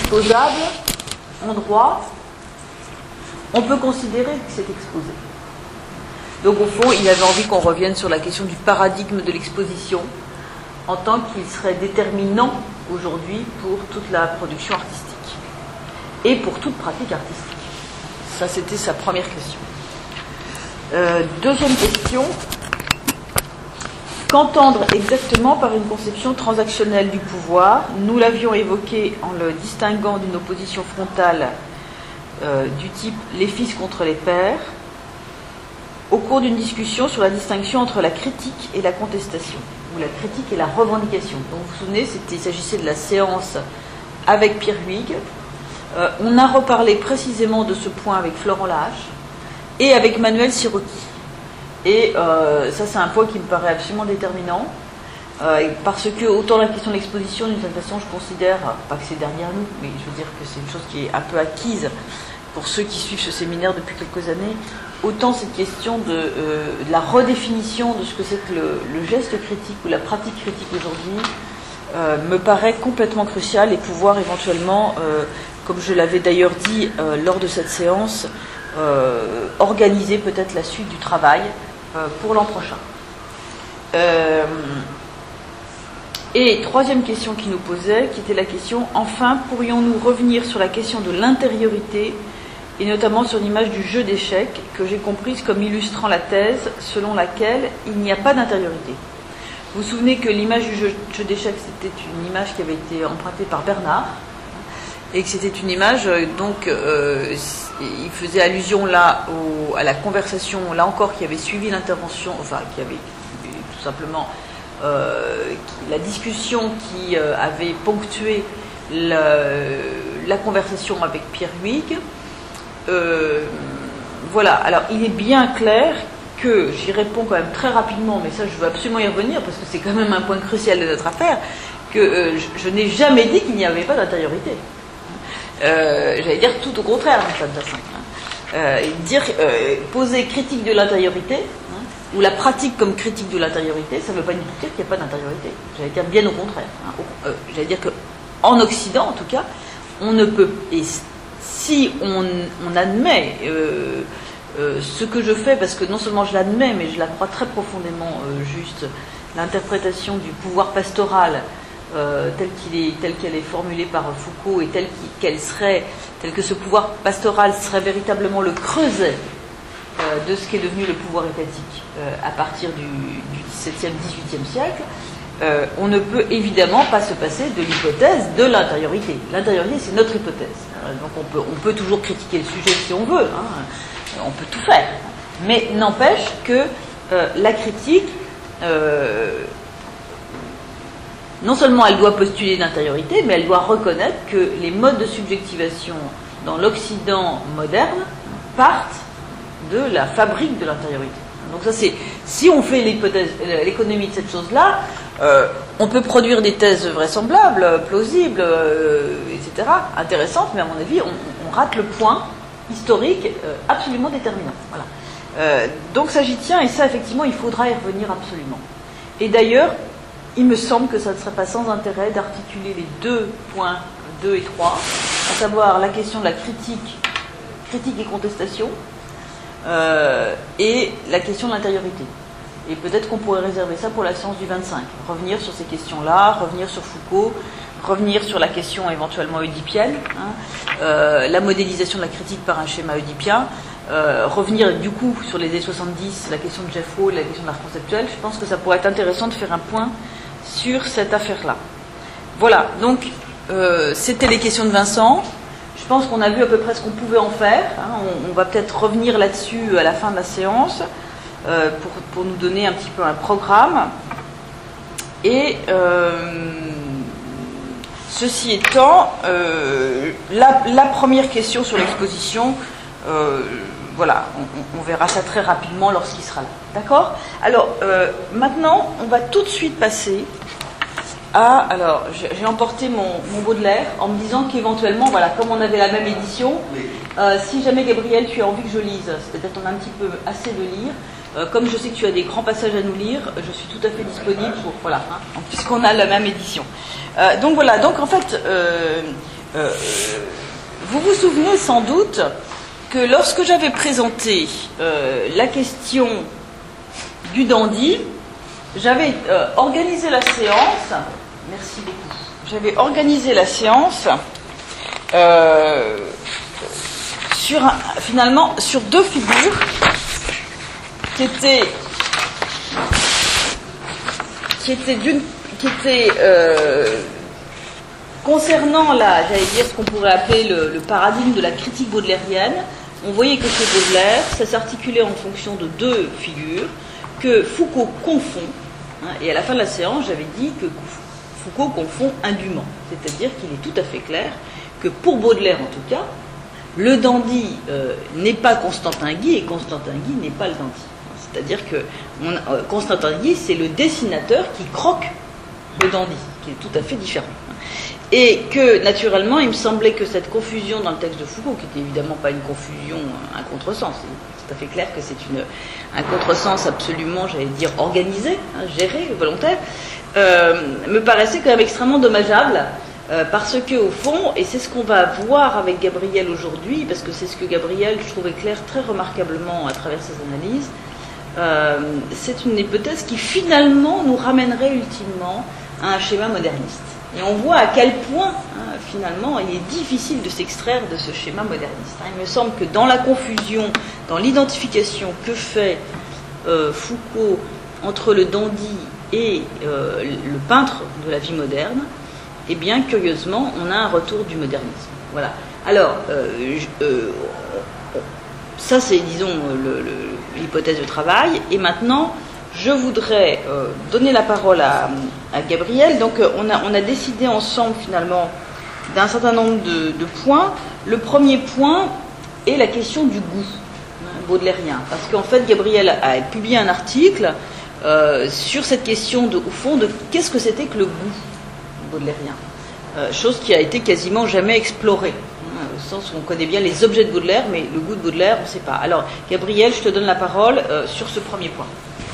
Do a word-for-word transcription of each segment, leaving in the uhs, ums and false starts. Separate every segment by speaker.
Speaker 1: exposable en droit, on peut considérer que c'est exposé. Donc au fond, il avait envie qu'on revienne sur la question du paradigme de l'exposition en tant qu'il serait déterminant aujourd'hui pour toute la production artistique et pour toute pratique artistique. Ça, c'était sa première question. Euh, deuxième question. Qu'entendre exactement par une conception transactionnelle du pouvoir? Nous l'avions évoqué en le distinguant d'une opposition frontale euh, du type les fils contre les pères, au cours d'une discussion sur la distinction entre la critique et la contestation, ou la critique et la revendication. Donc vous vous souvenez, il s'agissait de la séance avec Pierre Huyghe. Euh, on a reparlé précisément de ce point avec Florent Lahache et avec Manuel Sirocchi. Et euh, ça, c'est un point qui me paraît absolument déterminant, euh, parce que autant la question de l'exposition, d'une certaine façon, je considère, pas que c'est derrière nous, mais je veux dire que c'est une chose qui est un peu acquise pour ceux qui suivent ce séminaire depuis quelques années, autant cette question de, euh, de la redéfinition de ce que c'est que le, le geste critique ou la pratique critique aujourd'hui euh, me paraît complètement crucial, et pouvoir éventuellement, euh, comme je l'avais d'ailleurs dit euh, lors de cette séance, euh, organiser peut-être la suite du travail euh, pour l'an prochain. Euh, et troisième question qui nous posait, qui était la question, enfin, pourrions-nous revenir sur la question de l'intériorité, et notamment sur l'image du jeu d'échecs, que j'ai comprise comme illustrant la thèse selon laquelle il n'y a pas d'intériorité. Vous vous souvenez que l'image du jeu, jeu d'échecs, c'était une image qui avait été empruntée par Bernard, et que c'était une image, donc, euh, il faisait allusion là au, à la conversation, là encore, qui avait suivi l'intervention, enfin, qui avait tout simplement euh, qui, la discussion qui euh, avait ponctué la, la conversation avec Pierre Huyghe. Euh, voilà, alors il est bien clair que, j'y réponds quand même très rapidement, mais ça je veux absolument y revenir parce que c'est quand même un point crucial de notre affaire, que euh, je, je n'ai jamais dit qu'il n'y avait pas d'intériorité. Euh, j'allais dire tout au contraire, de toute façon. Euh, dire, euh, poser critique de l'intériorité, hein, ou la pratique comme critique de l'intériorité, ça ne veut pas dire qu'il n'y a pas d'intériorité. J'allais dire bien au contraire. Hein. Euh, j'allais dire qu'en Occident, en tout cas, on ne peut... Et si on, on admet euh, euh, ce que je fais, parce que non seulement je l'admets, mais je la crois très profondément euh, juste, l'interprétation du pouvoir pastoral euh, tel qu'il est, tel qu'elle est formulée par Foucault, et telle qu'elle serait, tel que ce pouvoir pastoral serait véritablement le creuset euh, de ce qu'est devenu le pouvoir étatique euh, à partir du, du dix-septième, dix-huitième siècle. Euh, on ne peut évidemment pas se passer de l'hypothèse de l'intériorité. L'intériorité, c'est notre hypothèse. Donc on peut, on peut toujours critiquer le sujet si on veut, hein. On peut tout faire. Mais n'empêche que euh, la critique, euh, non seulement elle doit postuler l'intériorité, mais elle doit reconnaître que les modes de subjectivation dans l'Occident moderne partent de la fabrique de l'intériorité. Donc ça c'est, si on fait l'hypothèse, l'économie de cette chose-là, euh, on peut produire des thèses vraisemblables, plausibles, euh, et cetera, intéressantes, mais à mon avis, on, on rate le point historique euh, absolument déterminant. Voilà. Euh, donc ça j'y tiens, et ça effectivement, il faudra y revenir absolument. Et d'ailleurs, il me semble que ça ne serait pas sans intérêt d'articuler les deux points, deux et trois, à savoir la question de la critique, critique et contestation, Euh, et la question de l'intériorité. Et peut-être qu'on pourrait réserver ça pour la séance du vingt-cinq. Revenir sur ces questions-là, revenir sur Foucault, revenir sur la question éventuellement oedipienne, hein, euh, la modélisation de la critique par un schéma oedipien, euh, revenir du coup sur les années soixante-dix, la question de Jeff Hall, la question de l'art conceptuel. Je pense que ça pourrait être intéressant de faire un point sur cette affaire-là. Voilà, donc euh, c'était les questions de Vincent. Je pense qu'on a vu à peu près ce qu'on pouvait en faire. Hein. On, on va peut-être revenir là-dessus à la fin de la séance euh, pour, pour nous donner un petit peu un programme. Et euh, ceci étant, euh, la, la première question sur l'exposition, euh, voilà, on, on verra ça très rapidement lorsqu'il sera là. D'accord ? Alors, euh, maintenant, on va tout de suite passer à, alors, j'ai emporté mon, mon Baudelaire en me disant qu'éventuellement, voilà, comme on avait la même édition, euh, si jamais Gabriel, tu as envie que je lise, c'est-à-dire qu'on a un petit peu assez de lire, euh, comme je sais que tu as des grands passages à nous lire, je suis tout à fait disponible pour, voilà, hein, puisqu'on a la même édition. Euh, donc voilà, donc en fait, euh, Euh, vous vous souvenez sans doute que lorsque j'avais présenté euh, la question du dandy, j'avais euh, organisé la séance, merci beaucoup, j'avais organisé la séance euh, sur un, finalement sur deux figures qui étaient qui étaient d'une qui étaient euh, concernant la, j'allais dire ce qu'on pourrait appeler le, le paradigme de la critique baudelairienne. On voyait que chez Baudelaire, ça s'articulait en fonction de deux figures que Foucault confond, hein, et à la fin de la séance, j'avais dit que Foucault confond indûment, c'est-à-dire qu'il est tout à fait clair que pour Baudelaire en tout cas, le dandy euh, n'est pas Constantin Guy et Constantin Guy n'est pas le dandy. C'est-à-dire que on, euh, Constantin Guy, c'est le dessinateur qui croque le dandy, qui est tout à fait différent. Et que, naturellement, il me semblait que cette confusion dans le texte de Foucault, qui n'était évidemment pas une confusion, un contresens, c'est tout à fait clair que c'est une, un contresens absolument, j'allais dire, organisé, hein, géré, volontaire, euh, me paraissait quand même extrêmement dommageable, euh, parce que, au fond, et c'est ce qu'on va voir avec Gabriel aujourd'hui, parce que c'est ce que Gabriel, je trouve, éclaire très remarquablement à travers ses analyses, euh, c'est une hypothèse qui, finalement, nous ramènerait ultimement à un schéma moderniste. Et on voit à quel point, hein, finalement, il est difficile de s'extraire de ce schéma moderniste. Hein. Il me semble que dans la confusion, dans l'identification que fait euh, Foucault entre le dandy et euh, le peintre de la vie moderne, eh bien, curieusement, on a un retour du modernisme. Voilà. Alors, euh, euh, ça, c'est, disons, le, le, l'hypothèse de travail. Et maintenant, je voudrais euh, donner la parole à, à Gabriel. Donc, euh, on, a, on a décidé ensemble, finalement, d'un certain nombre de, de points. Le premier point est la question du goût, hein, baudelairien. Parce qu'en fait, Gabriel a, a publié un article euh, sur cette question, de, au fond, de qu'est-ce que c'était que le goût baudelairien. Euh, chose qui a été quasiment jamais explorée. Hein, au sens où on connaît bien les objets de Baudelaire, mais le goût de Baudelaire, on ne sait pas. Alors, Gabriel, je te donne la parole euh, sur ce premier point.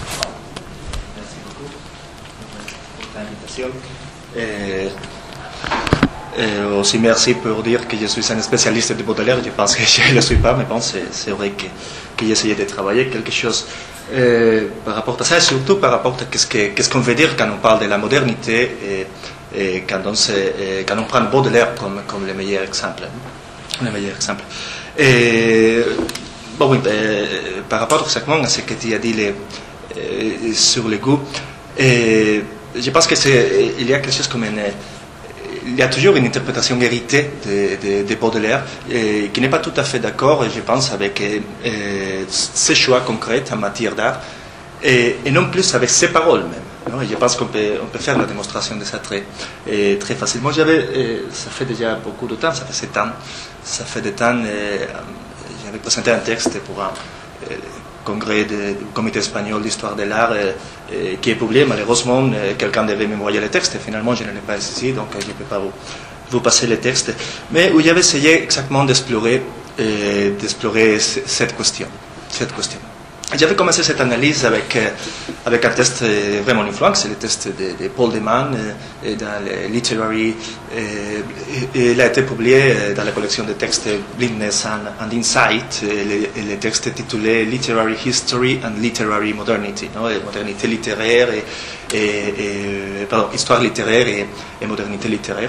Speaker 2: Et, et aussi merci pour dire que je suis un spécialiste de Baudelaire. Je pense que je ne le suis pas, mais bon, c'est, c'est vrai que, que j'ai essayé de travailler quelque chose euh, par rapport à ça, et surtout par rapport à qu'est-ce, que, qu'est-ce qu'on veut dire quand on parle de la modernité et, et, quand, on se, et quand on prend Baudelaire comme, comme le meilleur exemple. Le meilleur exemple. Et, bon, oui, euh, par rapport exactement à ce que tu as dit les, euh, sur le goût, et, je pense que c'est, il y a quelque chose comme une, il y a toujours une interprétation héritée de, de, de Baudelaire et, qui n'est pas tout à fait d'accord, je pense, avec euh, ses choix concrets en matière d'art et, et non plus avec ses paroles même. Non, et je pense qu'on peut, on peut faire la démonstration de ça très, et très facilement. J'avais, euh, ça fait déjà beaucoup de temps, ça fait sept ans, ça fait des temps, euh, j'avais présenté un texte pour un euh, congrès du comité espagnol d'histoire de l'art euh, euh, qui est publié. Malheureusement, euh, quelqu'un devait m'envoyer le texte et finalement je ne l'ai pas ici, donc euh, je ne peux pas vous, vous passer le texte. Mais où j'avais essayé exactement d'explorer, euh, d'explorer c- cette question. Cette question. J'avais commencé cette analyse avec, euh, avec un test euh, vraiment influent, c'est le test de, de Paul Deman euh, dans le Literary, euh, et, et il a été publié euh, dans la collection de textes Blindness and, and Insight, et le, et le texte titulé Literary History and Literary Modernity, non, et modernité littéraire et, et, et pardon, histoire littéraire et, et modernité littéraire,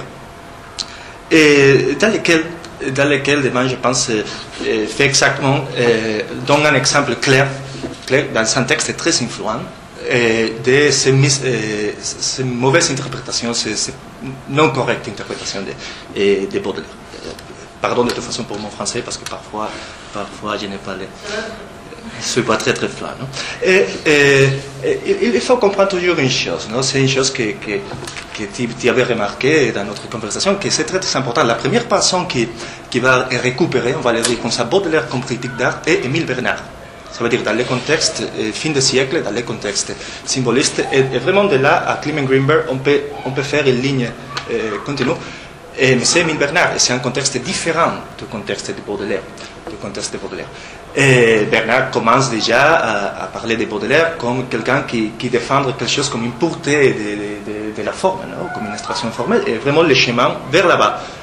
Speaker 2: et dans lequel dans lequel Deman, je pense, euh, fait exactement, euh, donne un exemple clair, clair dans un texte très influent, euh, de ces, mis, euh, ces mauvaises interprétations, ces, ces non correctes interprétations de, euh, de Baudelaire. Euh, pardon de toute façon pour mon français, parce que parfois, parfois je n'ai pas les... Je ne suis pas très très flat. Non? Et, et, et, il faut comprendre toujours une chose, non? C'est une chose que, que, que tu, tu avais remarqué dans notre conversation, que c'est très très important. La première personne qui, qui va récupérer, on va le dire comme ça, Baudelaire comme critique d'art, est Émile Bernard. Ça veut dire dans le contexte euh, fin de siècle, dans le contexte symboliste. Et, et vraiment de là à Clement Greenberg, on peut, on peut faire une ligne euh, continue. Et, mais c'est Émile Bernard, et c'est un contexte différent du contexte de Baudelaire. Du contexte de Baudelaire. Et Bernard commence déjà à, à parler de Baudelaire comme quelqu'un qui, qui défend quelque chose comme une pureté de, de, de, de la forme, non? Comme une extraction formelle, et vraiment le chemin vers là-bas.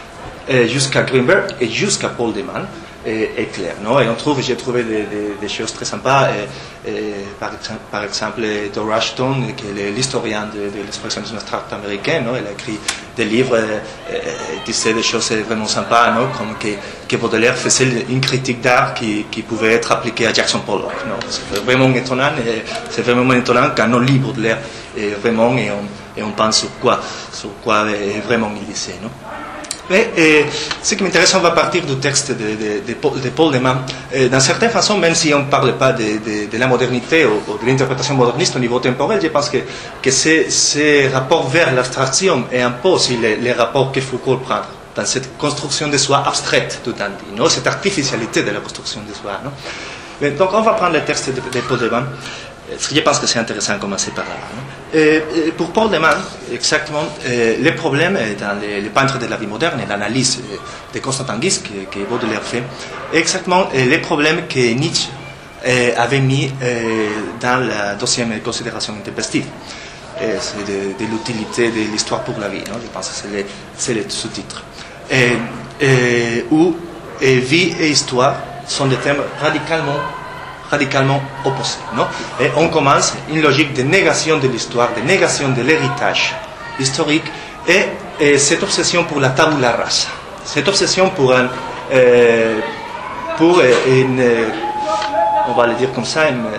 Speaker 2: euh, jusqu'à Grünberg et jusqu'à Paul de Man est, est clair. Non? Et on trouve, j'ai trouvé des, des, des choses très sympas. Et, et, par, par exemple, Dora Ashton, qui est l'historien de, de l'expressionnisme abstract américain, non? Elle a écrit des livres, et, et, disait des choses vraiment sympas, non? Comme que, que Baudelaire faisait une critique d'art qui, qui pouvait être appliquée à Jackson Pollock. Non? C'est vraiment étonnant. C'est vraiment étonnant quand on lit Baudelaire et vraiment et on, et on pense sur quoi, sur quoi vraiment il disait. Non? Mais et, ce qui m'intéresse, on va partir du texte de, de, de, Paul, de Paul de Man. D'une certaine façon, même si on ne parle pas de, de, de la modernité ou, ou de l'interprétation moderniste au niveau temporel, je pense que, que ces, ces rapports vers l'abstraction est un peu aussi les, les rapports que Foucault prend dans cette construction de soi abstraite, tout en dit, non? Cette artificialité de la construction de soi. Non? Mais, donc, on va prendre le texte de, de Paul de Man. Je pense que c'est intéressant de commencer par là. Et pour Paul de Man, exactement, le problème dans les, les peintres de la vie moderne et l'analyse de Constantin Guis que, que Baudelaire fait, est exactement le problème que Nietzsche avait mis dans la deuxième considération intempestive. C'est de, de l'utilité de l'histoire pour la vie. Non? Je pense que c'est le, c'est le sous-titre. Et, et, où et vie et histoire sont des thèmes radicalement radicalement opposés. Non? Et on commence une logique de négation de l'histoire, de négation de l'héritage historique et, et cette obsession pour la tabula rasa, cette obsession pour, un, euh, pour une, on va le dire comme ça, une,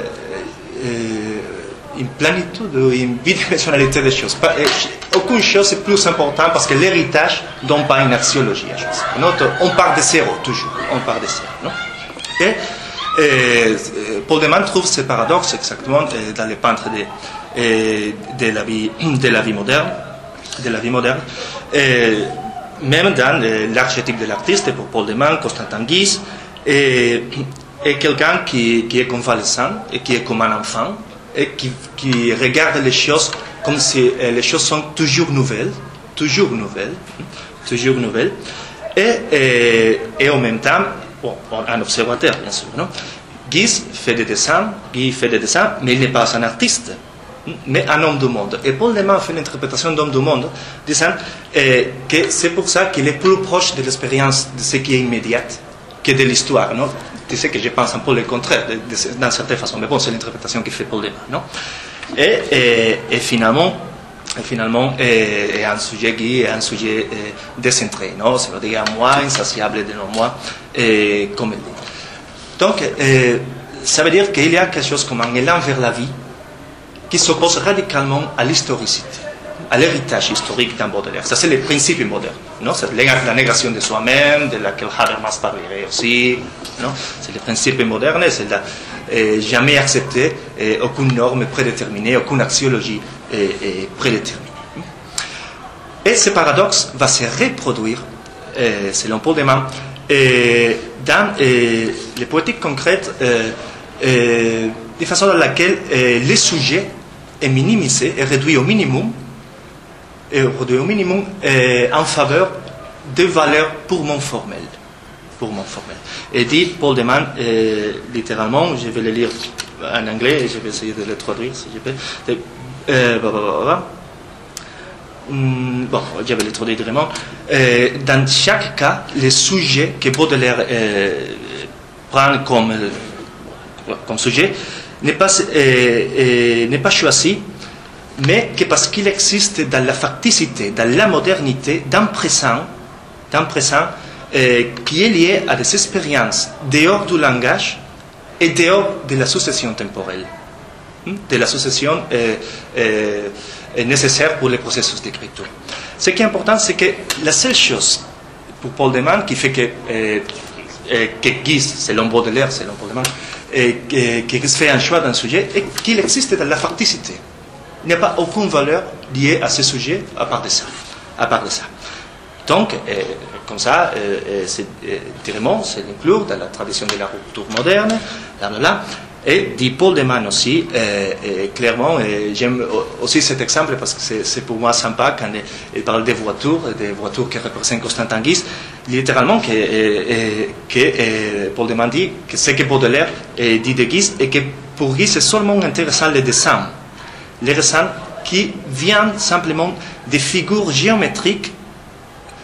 Speaker 2: une plénitude, une bidimensionnalité des choses. Pas, aucune chose est plus importante parce que l'héritage ne donne pas une axiologie à chose. On part de zéro, toujours. On part de zéro. Non? Et, Et Paul de Man trouve ce paradoxe exactement dans les peintres de, de, la, vie, de la vie moderne, de la vie moderne. Et même dans l'archétype de l'artiste, pour Paul de Man, Constantin Guis, et, et quelqu'un qui, qui est convalescent et qui est comme un enfant et qui, qui regarde les choses comme si les choses sont toujours nouvelles, toujours nouvelles, toujours nouvelles, et, et, et en même temps, bon, un observateur, bien sûr. Non? Guis fait des dessins, Guy fait des dessins, mais il n'est pas un artiste, mais un homme du monde. Et Paul de Man fait une interprétation d'homme du monde, disant eh, que c'est pour ça qu'il est plus proche de l'expérience de ce qui est immédiat que de l'histoire. Non? Tu sais que je pense un peu le contraire, de, de, d'une certaine façon, mais bon, c'est l'interprétation que fait Paul de Man. Non? Et, et, et finalement, Et finalement, est, est un sujet qui est un sujet euh, décentré, non? C'est-à-dire un moi insatiable de non-moi, et comme elle dit. Donc, euh, ça veut dire qu'il y a quelque chose comme un élan vers la vie qui s'oppose radicalement à l'historicité, à l'héritage historique d'un Baudelaire. Ça, c'est le principe moderne, non? C'est la négation de soi-même, de laquelle Habermas parlerait aussi, non? C'est le principe moderne, c'est la, euh, jamais accepter euh, aucune norme prédéterminée, aucune axiologie euh, euh, prédéterminée. Et ce paradoxe va se reproduire, euh, selon Paul de Man, euh, dans euh, les poétiques concrètes, euh, euh, de façon dans laquelle euh, le sujet est minimisé et réduit au minimum, et réduit au minimum euh, en faveur de valeurs purement formelles. Purement formelles. Et dit Paul de Man, euh, littéralement, je vais le lire en anglais et je vais essayer de le traduire si je peux. Euh, bah, bah, bah, bah. Bon, je vais le traduire vraiment. Euh, dans chaque cas, le sujet que Baudelaire euh, prend comme, euh, comme sujet n'est pas, euh, euh, n'est pas choisi, mais que parce qu'il existe dans la facticité, dans la modernité, d'un présent, d'un présent euh, qui est lié à des expériences dehors du langage et dehors de la succession temporelle, de la succession euh, euh, nécessaire pour les processus d'écriture. Ce qui est important, c'est que la seule chose pour Paul de Man qui fait que, euh, euh, que Guis, selon Baudelaire, selon Paul de Man, et que Guis fait un choix d'un sujet, est qu'il existe dans la facticité. Il n'y a pas aucune valeur liée à ce sujet à part de ça. À part de ça. Donc, euh, comme ça, euh, c'est, euh, directement, c'est l'inclure dans la tradition de la rupture moderne, là, là, là. Et dit Paul de Man aussi, euh, euh, clairement, euh, j'aime aussi cet exemple parce que c'est, c'est pour moi sympa quand il parle des voitures, des voitures qui représentent Constantin Guis, littéralement que, euh, que euh, Paul de Man dit que ce que Baudelaire euh, dit de Guis et que pour Guis c'est seulement intéressant le dessin, le dessin qui vient simplement des figures géométriques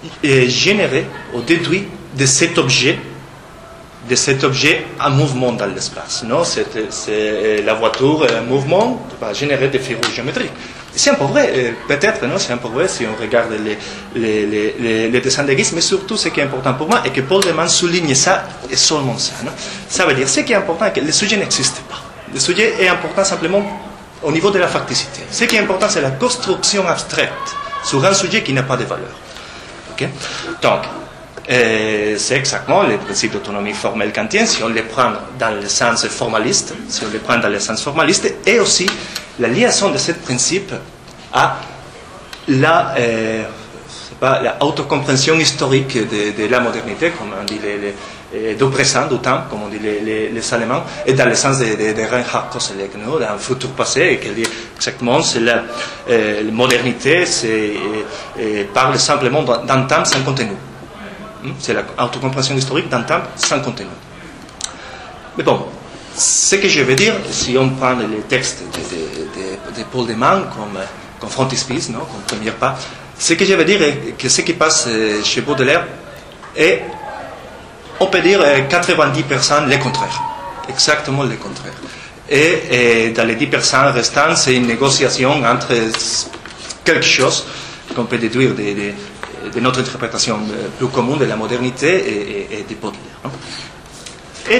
Speaker 2: est généré ou déduit de cet objet, de cet objet en mouvement dans l'espace. Non, c'est, c'est la voiture, un mouvement va générer des figures géométriques. C'est un peu vrai, peut-être, non, c'est un peu vrai si on regarde les, les, les, les, les dessins de Guise, mais surtout ce qui est important pour moi est que Paul de Man souligne ça et seulement ça. Non? Ça veut dire, ce qui est important, c'est que le sujet n'existe pas. Le sujet est important simplement au niveau de la facticité. Ce qui est important, c'est la construction abstraite sur un sujet qui n'a pas de valeur. Okay? Donc, euh, c'est exactement les principes d'autonomie formelle kantienne, si on les prend dans le sens formaliste, si on les prend dans le sens formaliste, et aussi la liaison de ce principe à la, euh, c'est pas, la autocompréhension historique de, de la modernité, comme on dit les, les, du présent, du temps, comme on dit les, les, les Allemands, et dans le sens de, de, de Reinhard Koselleck, d'un futur passé, et qui dit exactement, c'est la, euh, la modernité, c'est, euh, parle simplement d'un temps sans contenu. C'est l'autocompréhension historique d'un temps sans contenu. Mais bon, ce que je veux dire, si on prend les textes de, de, de, de Paul de Man comme, comme frontispice, non, comme premier pas, ce que je veux dire est que ce qui passe chez Baudelaire est, on peut dire, quatre-vingt-dix pour cent le contraire. Exactement le contraire. Et, et dans les dix pour cent restants, c'est une négociation entre quelque chose qu'on peut déduire de, de, de notre interprétation plus commune de la modernité et, et, et de Baudelaire. Non? Et,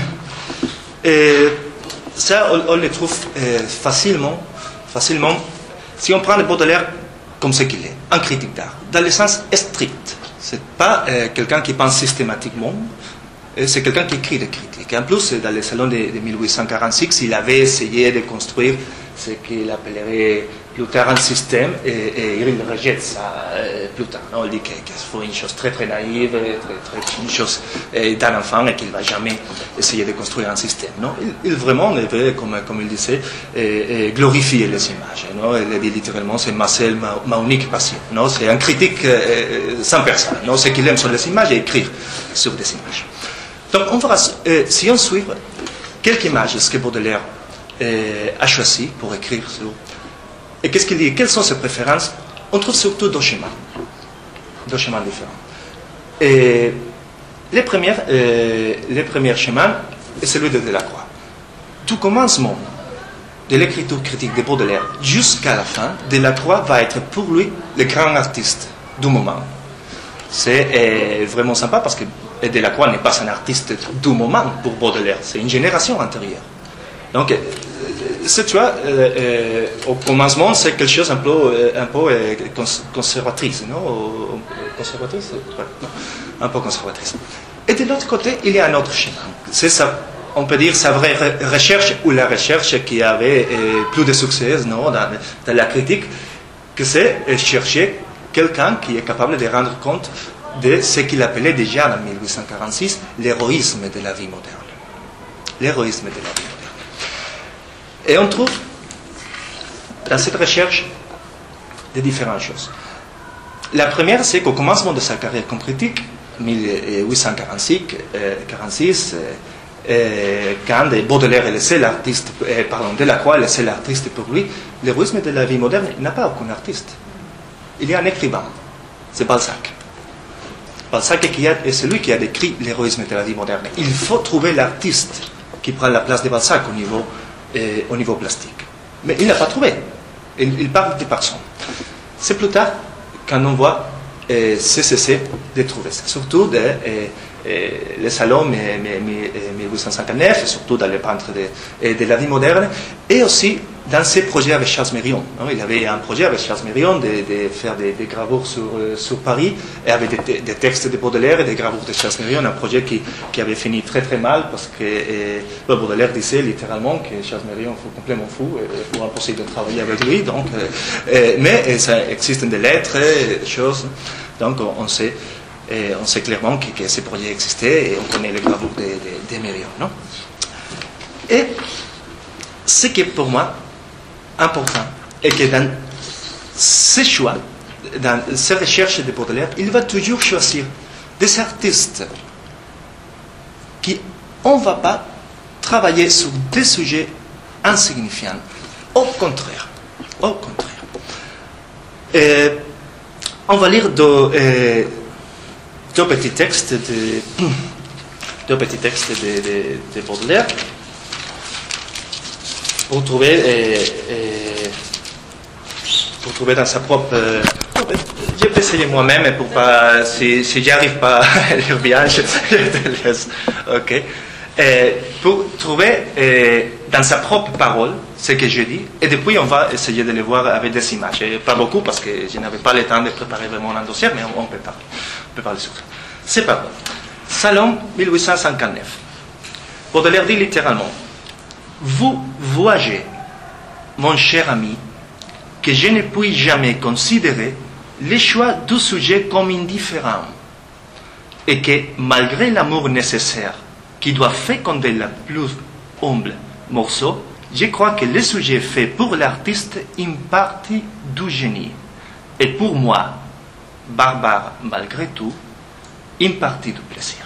Speaker 2: et ça, on, on le trouve euh, facilement, facilement, si on prend le Baudelaire comme ce qu'il est, un critique d'art, dans le sens strict. Ce n'est pas euh, quelqu'un qui pense systématiquement, c'est quelqu'un qui écrit des critiques. En plus, dans le salon de, de mille huit cent quarante-six, il avait essayé de construire ce qu'il appellerait plus tard un système, et, et il rejette ça euh, plus tard. Non? Il dit que, que c'est une chose très très naïve, très, très, une chose euh, d'un enfant, et qu'il ne va jamais essayer de construire un système. Non? Il, il vraiment veut, comme, comme il disait, euh, euh, glorifier les images. Non? Il dit littéralement, c'est ma seule, ma, ma unique passion. Non? C'est un critique euh, sans personne. Non? Ce qu'il aime sont les images et écrire sur des images. Donc on verra, euh, si on suit quelques images ce que Baudelaire euh, a choisi pour écrire sur, et qu'est-ce qu'il dit, quelles sont ses préférences, on trouve surtout deux schémas, deux schémas différents. Et les premiers, euh, les premiers schémas est celui de Delacroix. Du commencement de l'écriture critique de Baudelaire jusqu'à la fin, Delacroix va être pour lui le grand artiste du moment. C'est euh, vraiment sympa parce que Delacroix n'est pas un artiste du moment pour Baudelaire, c'est une génération antérieure. Donc, c'est, tu vois, euh, euh, au commencement, c'est quelque chose un peu, euh, un peu euh, conservatrice, non? Conservatrice? Ouais, non, un peu conservatrice. Et de l'autre côté, il y a un autre schéma. C'est ça, on peut dire sa vraie recherche, ou la recherche qui avait euh, plus de succès, non, dans, dans la critique, que c'est euh, chercher quelqu'un qui est capable de rendre compte de ce qu'il appelait déjà en mille huit cent quarante-six l'héroïsme de la vie moderne. L'héroïsme de la vie moderne. Et on trouve dans cette recherche de différentes choses. La première, c'est qu'au commencement de sa carrière comme critique, mille huit cent quarante-six, euh, quarante-six euh, quand Baudelaire est le seul artiste, euh, pardon, Delacroix est le seul artiste pour lui, l'héroïsme de la vie moderne n'a pas aucun artiste. Il y a un écrivain, c'est Balzac. Balzac qui a, est celui qui a décrit l'héroïsme de la vie moderne. Il faut trouver l'artiste qui prend la place de Balzac au niveau, euh, au niveau plastique. Mais il n'a pas trouvé. Il, il parle de personne. C'est plus tard, quand on voit euh, cesser de trouver ça. Surtout de, euh, euh, les salons mille huit cent cinquante-neuf, et surtout dans les peintres de, de la vie moderne, et aussi dans ses projets avec Charles Mérion. Non? Il avait un projet avec Charles Mérion de, de faire des, des gravures sur, euh, sur Paris, et avec des, des textes de Baudelaire et des gravures de Charles Mérion, un projet qui, qui avait fini très très mal, parce que euh, Baudelaire disait littéralement que Charles Mérion était complètement fou, et pour impossible de travailler avec lui, donc, euh, euh, mais euh, ça existe des lettres, des choses, donc on, on sait, euh, on sait clairement que, que ces projets existaient, et on connaît les gravures de, de, de Mérion. Non? Et ce qui est pour moi important est que dans ses choix, dans ses recherches de Baudelaire, il va toujours choisir des artistes qui on ne va pas travailler sur des sujets insignifiants. Au contraire, au contraire. Et on va lire deux, euh, deux petits textes de, deux petits textes de, de, de Baudelaire pour trouver, euh, euh, pour trouver dans sa propre... Euh, je vais essayer moi-même pour pas... Si, si j'y arrive pas à lire bien, je, je te laisse. Ok. Euh, pour trouver euh, dans sa propre parole ce que je dis, et depuis on va essayer de le voir avec des images. Et pas beaucoup parce que je n'avais pas le temps de préparer vraiment un dossier, mais on, on peut parler. On peut parler sur ça. C'est pas bon. Salon mille huit cent cinquante-neuf. Baudelaire dit littéralement: vous voyez, mon cher ami, que je ne puis jamais considérer le choix du sujet comme indifférent, et que malgré l'amour nécessaire qui doit féconder la plus humble morceau, je crois que le sujet fait pour l'artiste une partie du génie, et pour moi, barbare malgré tout, une partie du plaisir.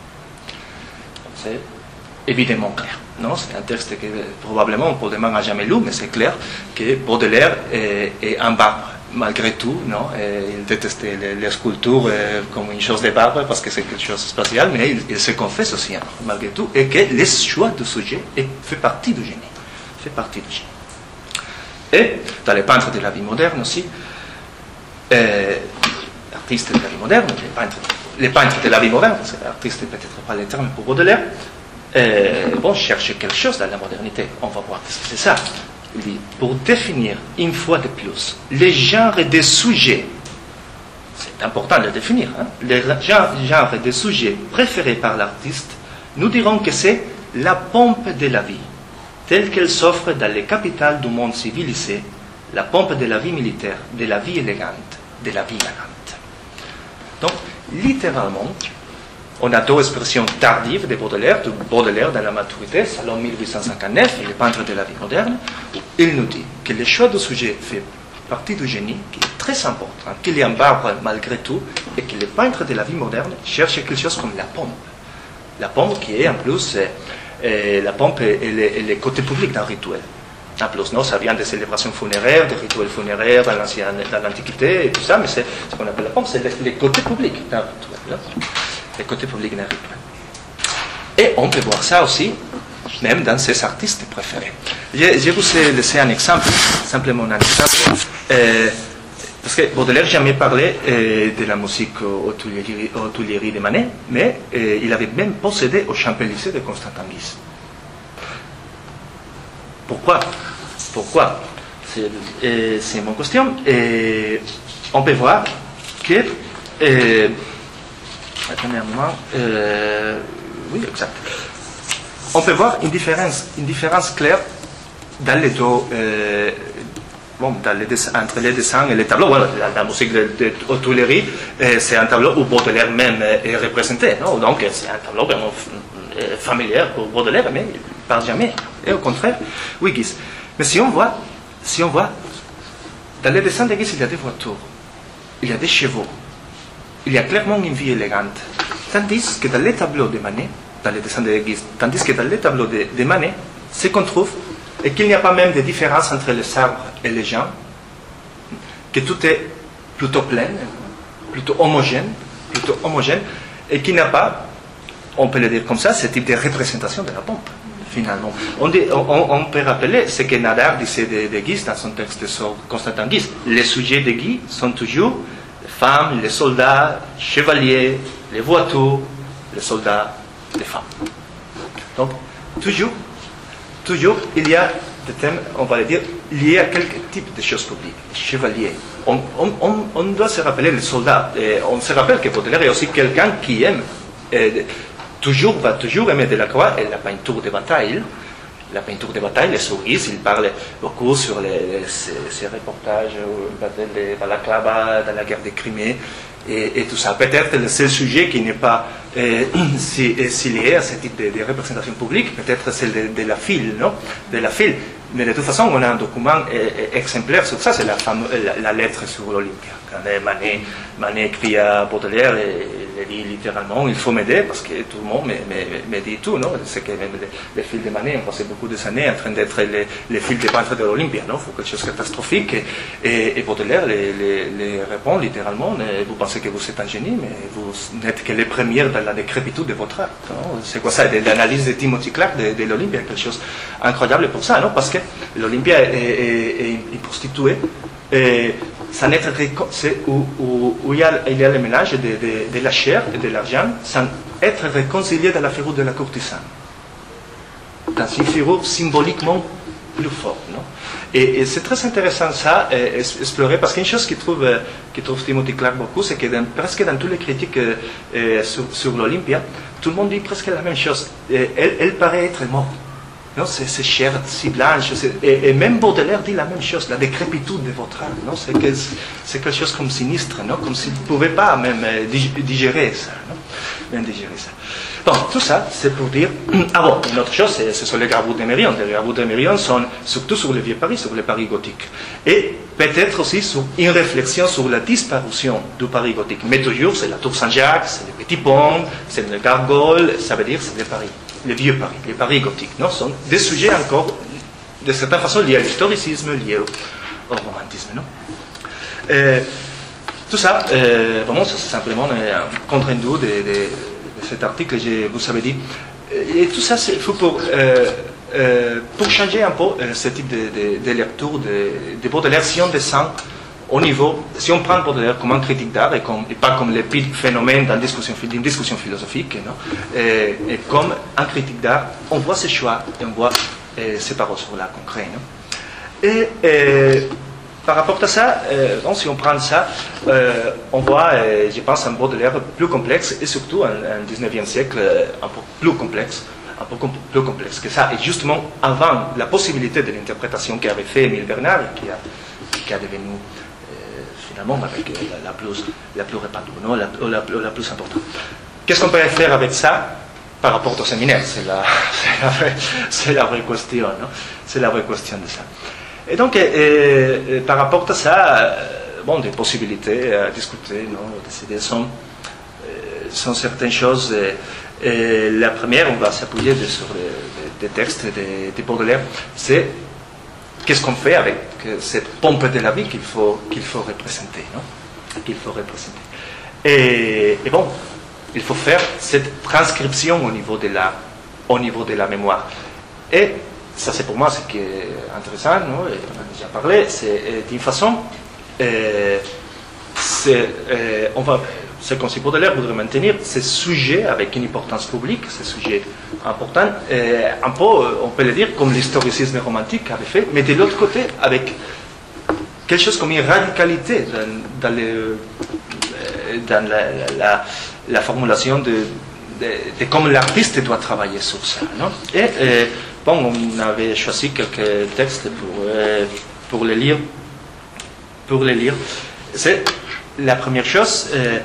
Speaker 2: C'est évidemment clair. Non, c'est un texte que probablement Baudelaire n'a jamais lu, mais c'est clair que Baudelaire est, est un barbe malgré tout. Non, et il détestait les, les sculptures euh, comme une chose de barbe parce que c'est quelque chose de spécial, mais il, il se confesse aussi hein, malgré tout, et que le choix du sujet est, fait partie du génie. Fait partie du génie. Et dans les peintres de la vie moderne aussi, euh, artistes de la vie moderne, les peintres, les peintres de la vie moderne, parce que l'artiste n'est peut-être pas le terme pour Baudelaire, Euh, bon, chercher quelque chose dans la modernité. On va voir ce que c'est ça. Il dit, pour définir une fois de plus les genres des sujets, c'est important de le définir, hein, les genres des sujets préférés par l'artiste, nous dirons que c'est la pompe de la vie, telle qu'elle s'offre dans les capitales du monde civilisé, la pompe de la vie militaire, de la vie élégante, de la vie galante. Donc, littéralement, on a deux expressions tardives de Baudelaire, de Baudelaire dans la maturité, Salon mille huit cent cinquante-neuf, et les peintres de la vie moderne, où il nous dit que le choix du sujet fait partie du génie, qui est très important, qu'il y a un barbe malgré tout, et que les peintres de la vie moderne cherchent quelque chose comme la pompe. La pompe qui est en plus, euh, la pompe est, est, le, est le côté public d'un rituel. En plus, non, ça vient des célébrations funéraires, des rituels funéraires dans l'Antiquité et tout ça, mais c'est ce qu'on appelle la pompe, c'est le, le côté public d'un rituel. Là. Le côté public d'un rituel. Et on peut voir ça aussi, même dans ses artistes préférés. Je, je vous ai laissé un exemple, simplement un exemple, euh, parce que Baudelaire n'a jamais parlé euh, de la musique aux Tuileries, aux Tuileries de Manet, mais euh, il avait même possédé au Champs-Élysées de Constantin Guise. Pourquoi Pourquoi C'est euh, mon question. Et on peut voir que... Euh, Attendez un moment. Euh, oui, exact. On peut voir une différence, une différence claire dans les deux, euh, bon, dans les dessins, entre les dessins et les tableaux. Voilà, la, la musique de, de, de Tuileries, euh, c'est un tableau où Baudelaire même est représenté. Non, donc, c'est un tableau vraiment familier pour Baudelaire, mais il ne parle jamais. Et au contraire, oui, Guise. Mais si on voit, si on voit, dans les dessins de Guise, il y a des voitures, il y a des chevaux. Il y a clairement une vie élégante. Tandis que dans les tableaux de Manet, dans les dessins de Guise, tandis que dans les tableaux de, de Manet, ce qu'on trouve est qu'il n'y a pas même de différence entre les arbres et les gens, que tout est plutôt plein, plutôt homogène, plutôt homogène, et qu'il n'y a pas, on peut le dire comme ça, ce type de représentation de la pompe, finalement. On, dit, on, on peut rappeler ce que Nadar disait de, de Guise dans son texte sur Constantin Guise. Les sujets de Guise sont toujours les femmes, les soldats, les chevaliers, les voitures, les soldats, les femmes. Donc, toujours, toujours, il y a des thèmes, on va le dire, liés à quelques types de choses publiques. Chevaliers. On, on, on, on doit se rappeler les soldats. Et on se rappelle que Baudelaire est aussi quelqu'un qui aime, et toujours, va toujours aimer Delacroix et la peinture de bataille. La peinture de bataille, les souris, il parle beaucoup sur les, les, ces, ces reportages de Balaclava, dans la guerre de Crimée, et, et tout ça. Peut-être le seul sujet qui n'est pas euh, si, si lié à ce type de, de représentation publique, peut-être celle de, de la file, non de la file. Mais de toute façon, on a un document euh, exemplaire sur ça, c'est la, la, la lettre sur l'Olympia. Quand Manet, Manet écrit à Baudelaire, et il dit littéralement, il faut m'aider parce que tout le monde me, me, me dit tout, non? C'est que même les, les fils de Manet ont passé beaucoup d'années en train d'être les, les fils de peintres de l'Olympia, non? Il faut quelque chose de catastrophique. Et, et, et Baudelaire les, les, les répond littéralement, vous pensez que vous êtes un génie, mais vous n'êtes que les premières dans la décrépitude de votre art. C'est quoi ça? L'analyse de Timothy Clark de, de l'Olympia, quelque chose d'incroyable pour ça, non? Parce que l'Olympia est, est, est, est prostituée. Et sans être c'est où, où, où il, y a, il y a le mélange de, de, de la chair et de l'argent sans être réconcilié dans la figure de la courtisane, dans une figure symboliquement plus forte, non? Et, et c'est très intéressant ça, euh, explorer, parce qu'une chose qu'il trouve, euh, qu'il trouve Timothy Clark beaucoup, c'est que dans, presque dans toutes les critiques euh, sur, sur l'Olympia, tout le monde dit presque la même chose. Et elle, elle paraît être morte. Non, c'est, c'est chair si blanche, et, et même Baudelaire dit la même chose, la décrépitude de votre âme, non? C'est, que, c'est quelque chose comme sinistre, non? Comme s'il ne pouvait pas même digérer ça, non? Bien digérer ça. Donc, tout ça, c'est pour dire... Ah bon, une autre chose, c'est, ce sont les gravures de Mérion. Les gravures de Mérion sont surtout sur le vieux Paris, sur le Paris gothique. Et peut-être aussi sur une réflexion sur la disparition du Paris gothique. Mais toujours, c'est la Tour Saint-Jacques, c'est le Petit Pont, c'est le Gargoyle, ça veut dire c'est le Paris. Le vieux Paris, les Paris gothiques, non, sont des sujets encore, de certaine façon, liés à l'historicisme, liés au, au romantisme, non? Euh, tout ça, euh, vraiment, c'est simplement un compte rendu de, de, de cet article que je vous avais dit. Et tout ça, c'est faut pour, euh, euh, pour changer un peu euh, ce type de, de, de lecture de, de Baudelaire, si on descend au niveau, si on prend Baudelaire comme un critique d'art et, comme, et pas comme l'épiphénomène d'une discussion, d'une discussion philosophique, non? et, et comme un critique d'art, on voit ses choix et on voit et ses paroles sur l'art concret. Non? Et, et par rapport à ça, euh, donc, si on prend ça, euh, on voit, euh, je pense, un Baudelaire plus complexe et surtout un, un dix-neuvième siècle un peu plus complexe. un peu plus complexe que ça. Et justement, avant la possibilité de l'interprétation qu'avait fait Émile Bernard, qui a, qui a devenu finalement avec la, la, plus, la plus répandue, non? la, la, la plus importante. Qu'est-ce qu'on peut faire avec ça par rapport au séminaire? C'est la, c'est la, vraie, c'est la vraie question, non? C'est la vraie question de ça. Et donc, euh, euh, par rapport à ça, euh, bon, des possibilités à discuter, non? Décider sont, euh, sont certaines choses. Euh, et la première, on va s'appuyer sur des de textes de, de Baudelaire, c'est qu'est-ce qu'on fait avec cette pompe de la vie qu'il faut, qu'il faut représenter, non? Qu'il faut représenter. Et, et bon, il faut faire cette transcription au niveau de la, au niveau de la mémoire. Et ça, c'est pour moi ce qui est intéressant, non? Et on a déjà parlé, c'est d'une façon, euh, c'est, euh, on va, c'est comme si Baudelaire voudrait maintenir ces sujets avec une importance publique, ces sujets importants, euh, un peu, on peut le dire, comme l'historicisme romantique avait fait, mais de l'autre côté, avec quelque chose comme une radicalité dans, dans, le, dans la, la, la formulation de, de, de comment l'artiste doit travailler sur ça. Non? Et euh, bon, on avait choisi quelques textes pour, euh, pour les lire. Pour les lire. C'est la première chose. Euh,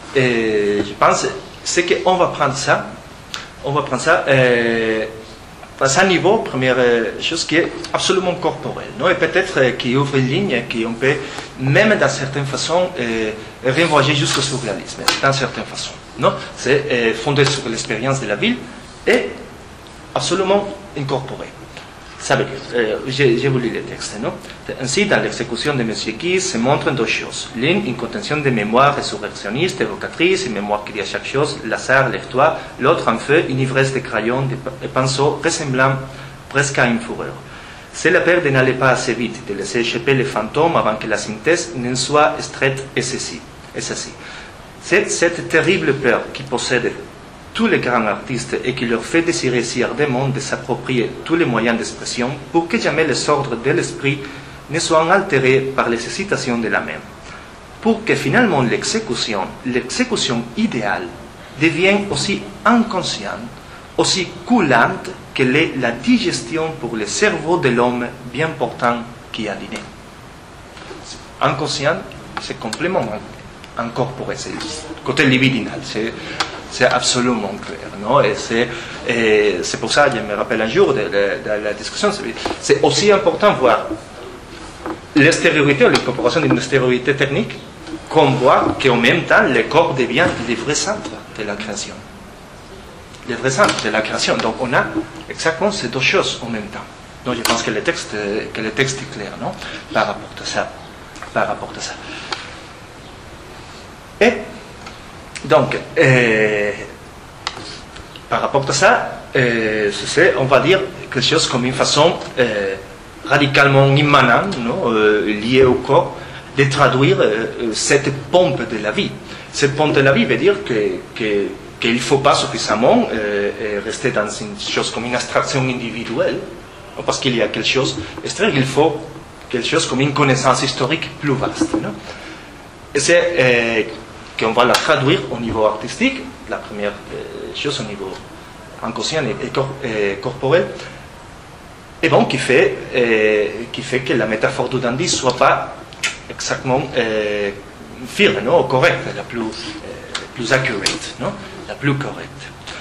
Speaker 2: Et je pense, c'est qu'on va prendre ça, on va prendre ça euh, à un niveau, première chose qui est absolument corporel, non? Et peut-être euh, qui ouvre une ligne, qu'on peut, même dans certaines façons, euh, renvoyer jusqu'au surréalisme, dans certaines façons, non? C'est euh, fondé sur l'expérience de la ville et absolument incorporé. Ça veut dire, euh, j'ai, j'ai voulu les textes, non? Ainsi, dans l'exécution de M. Guy se montrent deux choses. L'une, une contention de mémoire résurrectionniste, évocatrice, une mémoire qui dit à chaque chose, Lazare, lève-toi. L'autre, en fait, une ivresse de crayons, de pinceaux, ressemblant presque à une fureur. C'est la peur de n'aller pas assez vite, de laisser échapper les fantômes avant que la synthèse ne soit extraite et ceci. Et ceci. C'est cette terrible peur qui possède tous les grands artistes et qui leur fait désirer si ardemment de s'approprier tous les moyens d'expression pour que jamais les ordres de l'esprit ne soient altérés par les hésitations de la même. Pour que finalement l'exécution, l'exécution idéale devienne aussi inconsciente, aussi coulante que l'est la digestion pour le cerveau de l'homme bien portant qui a dîné. Inconscient, c'est complètement incorporé, c'est le côté libidinal. C'est, C'est absolument clair, non? Et c'est, et c'est pour ça, je me rappelle un jour de, de, de la discussion, c'est, c'est aussi important de voir l'extériorité, l'incorporation d'une extériorité technique qu'on voit qu'en même temps, le corps devient le vrai centre de la création. Le vrai centre de la création. Donc on a exactement ces deux choses en même temps. Donc je pense que le texte, que le texte est clair, non, par rapport à ça. Par rapport à ça. Et donc, euh, par rapport à ça, euh, c'est, on va dire, quelque chose comme une façon euh, radicalement immanente, non, euh, liée au corps, de traduire euh, cette pompe de la vie. Cette pompe de la vie veut dire que, que, qu'il ne faut pas suffisamment euh, rester dans une chose comme une abstraction individuelle, non, parce qu'il y a quelque chose extérieur, il faut quelque chose comme une connaissance historique plus vaste. Non. Et c'est euh, qu'on va la traduire au niveau artistique, la première euh, chose au niveau inconscient et, et, cor, et corporel, et bon, qui fait, euh, qui fait que la métaphore du dandy ne soit pas exactement euh, firme, non, correcte, la plus, euh, plus accurate, non, la plus correcte.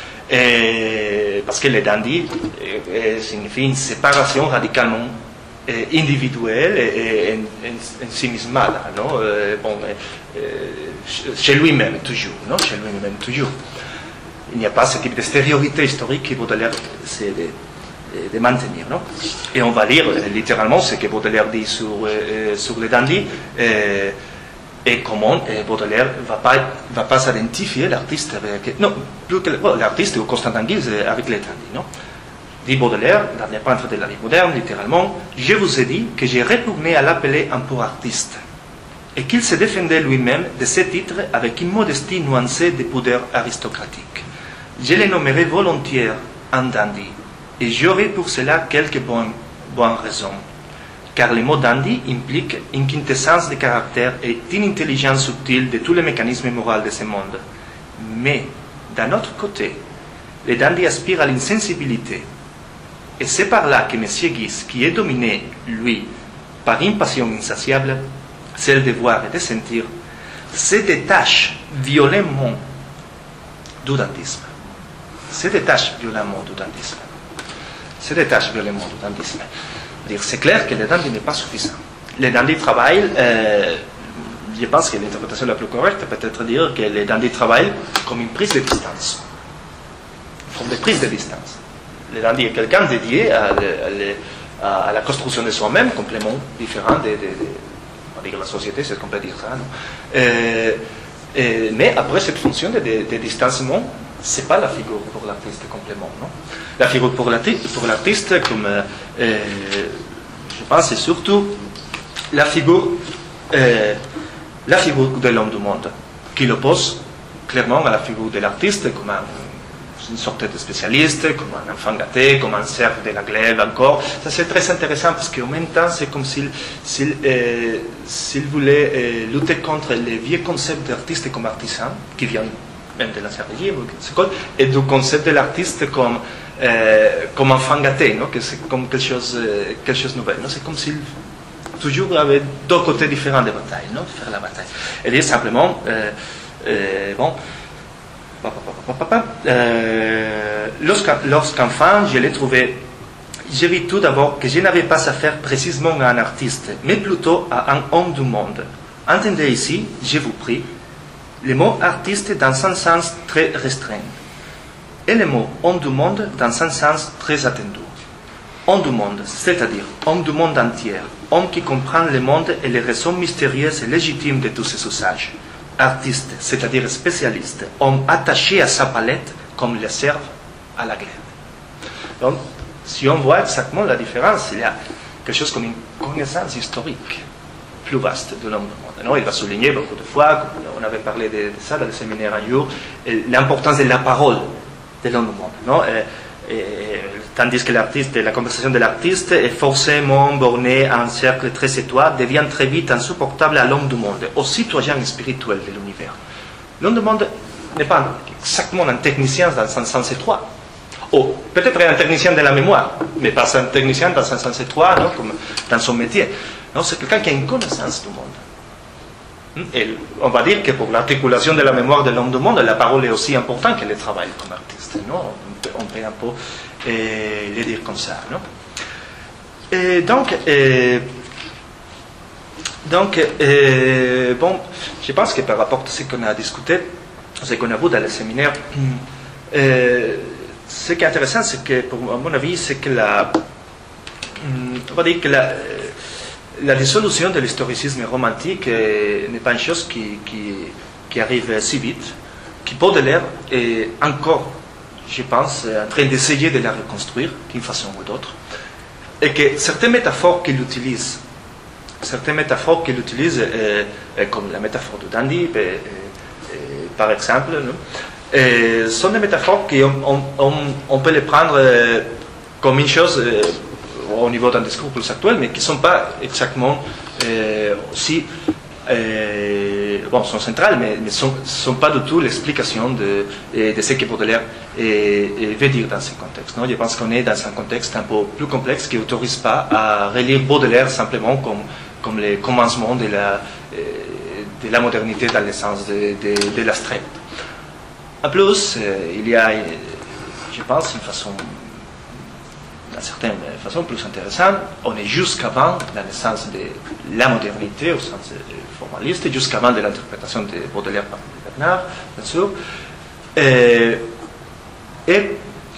Speaker 2: Et, parce que le dandy euh, signifie une séparation radicalement euh, individuelle et, et ensimismada, non, euh, bon, euh, chez lui-même toujours, non, chez lui-même toujours. Il n'y a pas ce type d'extériorité historique que Baudelaire essaie de, de maintenir, non. Et on va lire littéralement ce que Baudelaire dit sur, euh, sur le dandy euh, et comment euh, Baudelaire ne va pas, va pas s'identifier l'artiste avec, non, plus que bon, l'artiste ou Constantin Guise avec le dandy, non. Dit Baudelaire, dans les peintres de la vie moderne, littéralement, je vous ai dit que j'ai retourné à l'appeler un peu artiste et qu'il se défendait lui-même de ce titre avec une modestie nuancée de pudeur aristocratique. Je le nommerai volontiers un dandy, et j'aurai pour cela quelques bonnes, bonnes raisons. Car le mot dandy implique une quintessence de caractère et une intelligence subtile de tous les mécanismes moraux de ce monde. Mais, d'un autre côté, le dandy aspire à l'insensibilité. Et c'est par là que M. Guise, qui est dominé, lui, par une passion insatiable, celle de voir et de sentir, se détache violemment du dandisme. Se détache violemment du dandisme. Se détache violemment du dandisme. C'est clair que le dandy n'est pas suffisant. Le dandy travaille, euh, je pense que l'interprétation la plus correcte peut être dire que le dandy travaille comme une prise de distance. Comme des prises de distance. Le dandy est quelqu'un dédié à, à, à la construction de soi-même, complètement différent de, de, de on va dire la société, c'est ce qu'on peut dire ça. Non euh, euh, mais après cette fonction de, de, de distanciement, ce n'est pas la figure pour l'artiste complètement. Non, la figure pour l'artiste, pour l'artiste comme euh, je pense, c'est surtout la figure, euh, la figure de l'homme du monde, qui l'oppose clairement à la figure de l'artiste comme un, une sorte de spécialiste, comme un enfant gâté, comme un cerf de la glaive encore. Ça c'est très intéressant parce qu'en même temps c'est comme s'il, s'il, euh, s'il voulait euh, lutter contre les vieux concepts d'artiste comme artisan, qui viennent même de l'ancien régime, et du concept de l'artiste comme, euh, comme enfant gâté, non? Que c'est comme quelque chose, euh, quelque chose de nouvel. Non? C'est comme s'il toujours avait deux côtés différents de bataille, non? De faire la bataille. Et dire simplement, euh, euh, bon, euh, lorsqu'en, lorsqu'enfant, je l'ai trouvé, j'ai vu tout d'abord que je n'avais pas affaire précisément à un artiste, mais plutôt à un homme du monde. Entendez ici, je vous prie, le mot artiste dans un sens très restreint et le mot homme du monde dans un sens très attendu. Homme du monde, c'est-à-dire homme du monde entier, homme qui comprend le monde et les raisons mystérieuses et légitimes de tous ses usages. Artiste, c'est-à-dire spécialiste, homme attaché à sa palette comme le cerf à la glaive. Donc, si on voit exactement la différence, il y a quelque chose comme une connaissance historique plus vaste de l'homme du monde. Non, il va souligner beaucoup de fois, on avait parlé de, de ça dans le séminaire un jour, l'importance de la parole de l'homme du monde. Non? Et, et, tandis que l'artiste, la conversation de l'artiste est forcément bornée à un cercle très étroit, devient très vite insupportable à l'homme du monde, au citoyen spirituel de l'univers. L'homme du monde n'est pas exactement un technicien dans un sens étroit. Ou peut-être un technicien de la mémoire, mais pas un technicien dans un sens étroit, non, comme dans son métier. Non, c'est quelqu'un qui a une connaissance du monde. Et on va dire que pour l'articulation de la mémoire de l'homme du monde, la parole est aussi importante que le travail comme artiste. Non, on peut, on peut un peu euh, le dire comme ça. Non. Et donc, euh, Donc, euh, bon, je pense que par rapport à ce qu'on a discuté, ce qu'on a vu dans le séminaire, euh, ce qui est intéressant, c'est que, pour, à mon avis, c'est que la, on va dire que la, la dissolution de l'historicisme romantique euh, n'est pas une chose qui, qui, qui arrive si vite, qui Baudelaire est encore, je pense, en train d'essayer de la reconstruire d'une façon ou d'autre, et que certaines métaphores qu'il utilise, certaines métaphores qu'il utilise, euh, comme la métaphore de Dandy, euh, euh, par exemple, non euh, sont des métaphores qu'on on, on, on peut les prendre euh, comme une chose euh, au niveau d'un discours plus actuel, mais qui ne sont pas exactement euh, aussi euh, bon, sont centrales, mais ne sont, sont pas du tout l'explication de, de ce que Baudelaire et, et veut dire dans ce contexte. Non, je pense qu'on est dans un contexte un peu plus complexe qui n'autorise pas à relire Baudelaire simplement comme, comme le commencement de la, de la modernité dans le sens de, de, de l'abstrait. En plus, euh, il y a, je pense, une façon, d'une certaine façon plus intéressante, on est jusqu'avant, dans le sens de la modernité, au sens formaliste, jusqu'avant de l'interprétation de Baudelaire par Bernard, bien sûr. Et, et,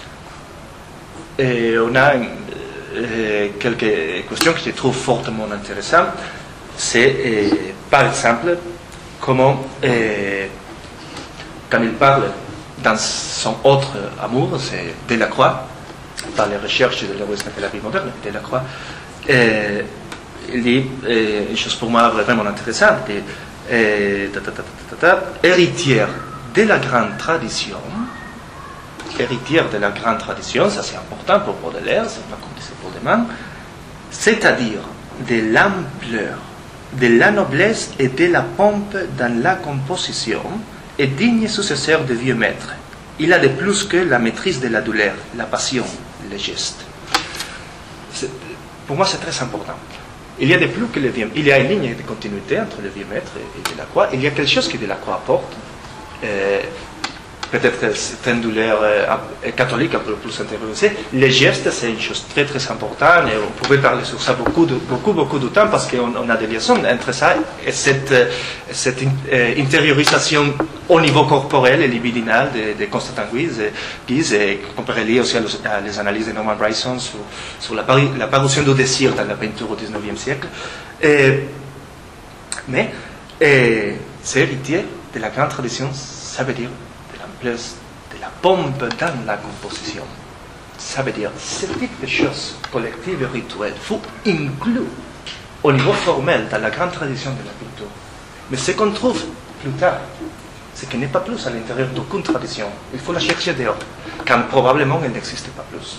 Speaker 2: et on a euh, quelques questions que je trouve fortement intéressantes. C'est, euh, par exemple, comment... Euh, quand il parle dans son autre amour, c'est Delacroix, par les recherches de l'héroïsme de la vie moderne, Delacroix, euh, il dit euh, une chose pour moi vraiment intéressante, et, euh, ta, ta, ta, ta, ta, ta, héritière de la grande tradition, héritière de la grande tradition, ça c'est important pour Baudelaire, c'est pas comme disait Baudelaire, c'est-à-dire de l'ampleur, de la noblesse et de la pompe dans la composition, est digne successeur de vieux maître. Il a de plus que la maîtrise de la douleur, la passion, le geste. C'est, pour moi, c'est très important. Il y a de plus que le vieux maître. Il y a une ligne de continuité entre le vieux maître et Delacroix. Il y a quelque chose que Delacroix apporte. Euh, peut-être certaines douleurs euh, catholiques un peu plus intériorisées. Le geste, c'est une chose très très importante et on pouvait parler sur ça beaucoup de, beaucoup, beaucoup de temps parce qu'on on a des liaisons entre ça et cette, cette euh, intériorisation au niveau corporel et libidinal de, de Constantin Guise, Guise et qu'on peut relier aussi à, los, à les analyses de Norman Bryson sur, sur la, pari, la parution du désir dans la peinture au dix-neuvième siècle. Et, mais et, c'est héritier de la grande tradition, ça veut dire de la pompe dans la composition. Ça veut dire ce type de choses collectives et rituelles faut inclure au niveau formel dans la grande tradition de la culture. Mais ce qu'on trouve plus tard, c'est qu'elle n'est pas plus à l'intérieur d'aucune tradition. Il faut la chercher dehors, quand probablement elle n'existe pas plus.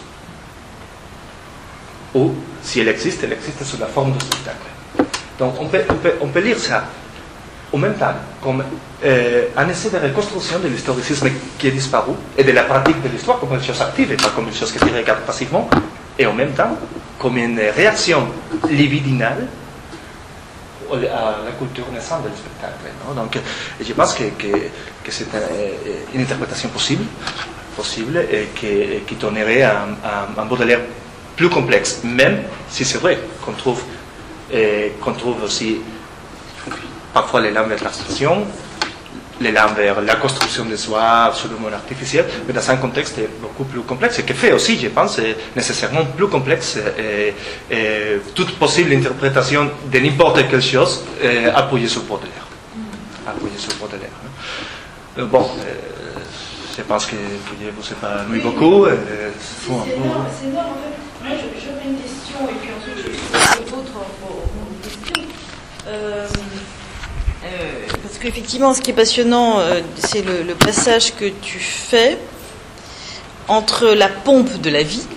Speaker 2: Ou, si elle existe, elle existe sous la forme de spectacle. Donc on peut, on peut, on peut lire ça en même temps comme euh, un essai de reconstruction de l'historicisme qui est disparu et de la pratique de l'histoire comme une chose active et pas comme une chose qui se regarde passivement, et en même temps comme une réaction libidinale à la culture naissante du spectacle. Non? Donc je pense que, que, que c'est une interprétation possible, possible et qui, qui donnerait un, un, un Baudelaire plus complexe, même si c'est vrai qu'on trouve, et qu'on trouve aussi parfois l'élan vers l'abstraction, l'élan vers la construction des soi absolument artificielle, mais dans un contexte beaucoup plus complexe, et qui fait aussi, je pense, nécessairement plus complexe et, et toute possible interprétation de n'importe quelle chose euh, appuyée sur Baudelaire. Appuyée sur Baudelaire. Euh, bon, euh, je pense que, que je ne vous ai pas ennuyé beaucoup. Euh,
Speaker 3: c'est énorme, c'est énorme. En fait, moi, j'aurais une question, et puis ensuite, je vais d'autres questions. Euh, Euh, parce qu'effectivement, ce qui est passionnant, euh, c'est le, le passage que tu fais entre la pompe de la vie,